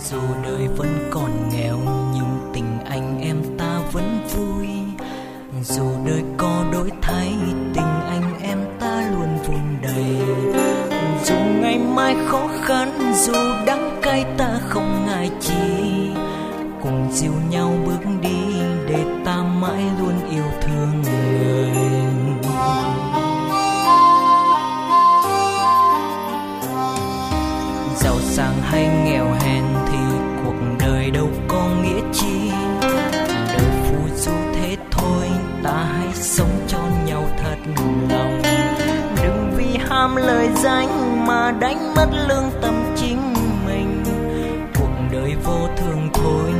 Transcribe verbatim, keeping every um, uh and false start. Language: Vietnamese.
Dù đời vẫn còn nghèo nhưng tình anh em ta vẫn vui. Dù đời có đổi thay tình anh em ta luôn vun đầy. Dù ngày mai khó khăn dù đắng cay ta không ngại chi, cùng dìu nhau bước đi để ta mãi luôn yêu thương người. Giàu sang hay nghèo hèn thì cuộc đời đâu có nghĩa chi. Đời phù du thế thôi, ta hãy sống cho nhau thật lòng. Đừng vì ham lời danh mà đánh mất lương tâm chính mình. Cuộc đời vô thường thôi,